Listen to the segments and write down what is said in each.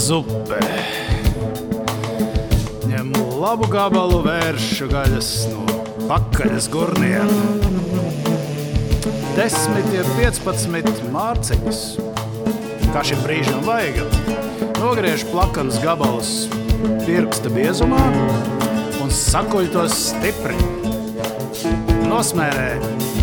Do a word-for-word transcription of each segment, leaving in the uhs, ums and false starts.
zupe. Ņem labu gabalu vēršu gaļas no pakaļas gurniem. Desmit ir piecpadsmit mārciņas. Kā šim brīžam vajag. Nogriež plakanus gabalus pirksta biezumā un sakuļ tos stipri. Nosmērē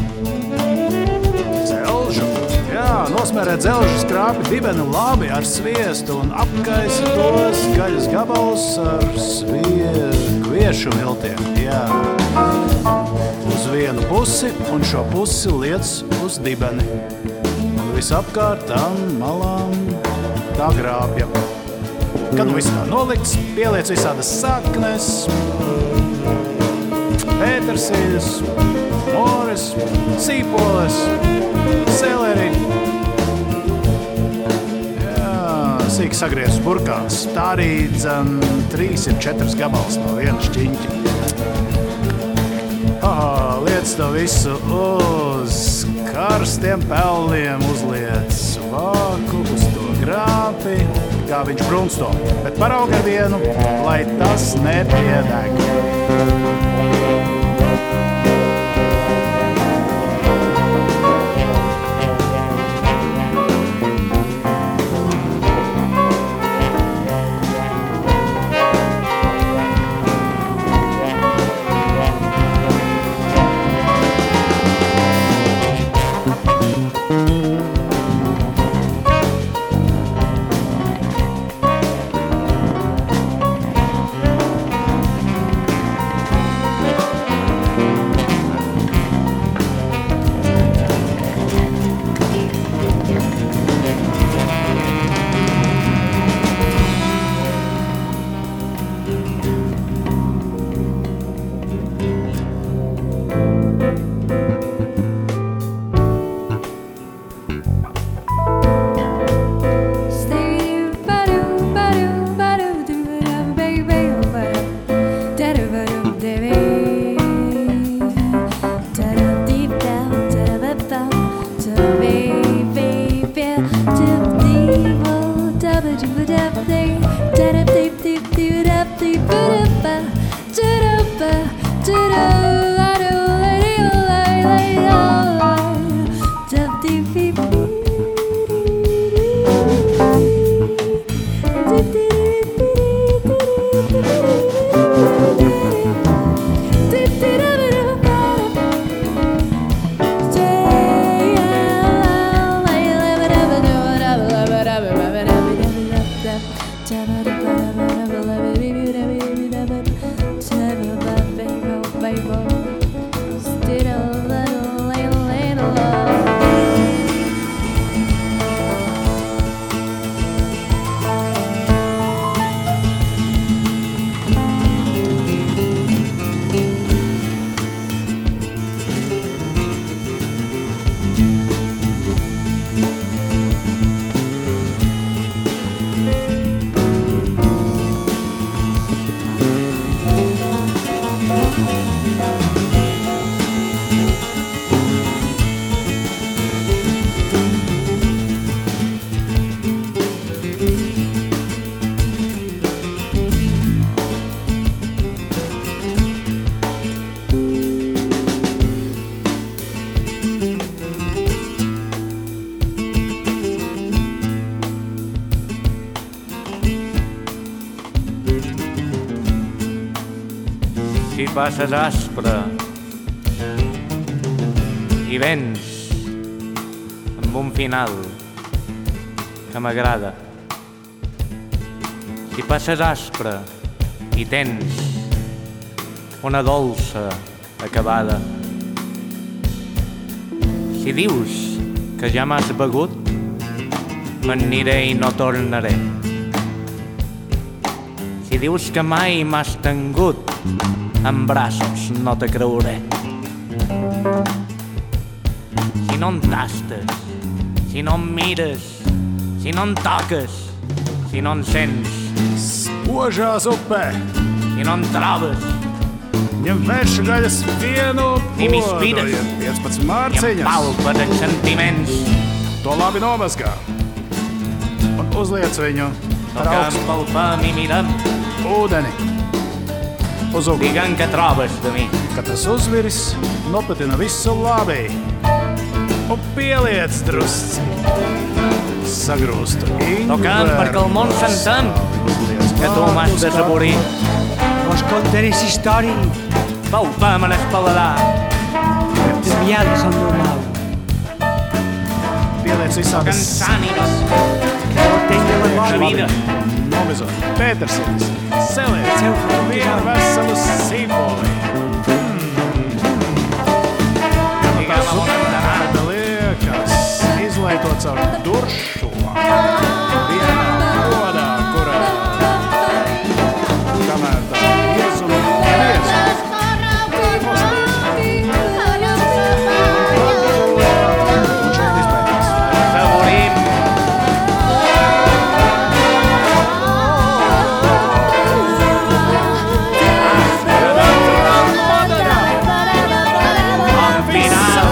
dzelžu. Jā, nosmērē dzelžu skrāpi dibeni labi ar sviestu un apkaisi tos gaļas gabalus ar svie... kviešu miltiem. Jā. Uz vienu pusi un šo pusi liec uz dibeni. Un visapkārt tam malām tā grābja. Kad nu viss tā nolikts, pieliec visādas saknes, pētersīļus, mores, sīpoles, seleri. Jā, sīk sagriezts burkāns. Tā arī dzan trīs ir četras gabals no viena šķiņķa. Oh, liec to visu uz karstiem pelniem, uzliec vāku uz to grāpi, kā viņš brunsto, bet paraug ar vienu, lai tas nepiedeg. Si passes aspre i vens amb un final que m'agrada. Si passes aspre i tens una dolça acabada. Si dius que ja m'has begut, me'n aniré i no tornaré. Si dius que mai m'has tengut en braços, no te creuré. Si no em tastes, si no em mires, si no em toques, si no em sents, spožā zupe, si no em trobes, ņem vēršu gaļas vienu ni m'inspires, piecpadsmit ni em mārciņas, palpes els sentiments, to labi nomazgā un uzliec viņu Par augstu. Pel pami miram, Ūdeni. Uz uguni. digan que trobes de mi. Kad tas uzviris, nopatina visu labi. Un pieliec drusci. Sagrūstu ingveru. Tocant perquè el món s'entén, que tu m'has de saborir. Vos contaré la història Pel pam en el paladar. de viades al meu mal. Pieliec visādas. Cansànimes, Que no tenga la la mort. vida. Nomizot. Pētersīns. Selēts. Sev Vienu veselu simbolī. Digan la bona entenada. Tāda liekas izlaitot caur duršo. Vienā kodā, kurā kamēr tā iezuma, iezuma. Un šeit izpētās. Saborim, al final.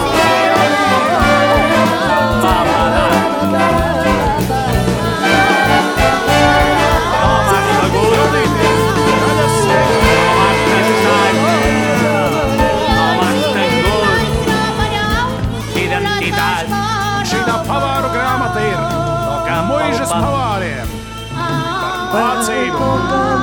Paladar. No m'has begut, no m'has pensat, no m'has tingut identitat. Šī pavāru grāmata ir Tocant pel muižas pam. pavāriem. Par mācību.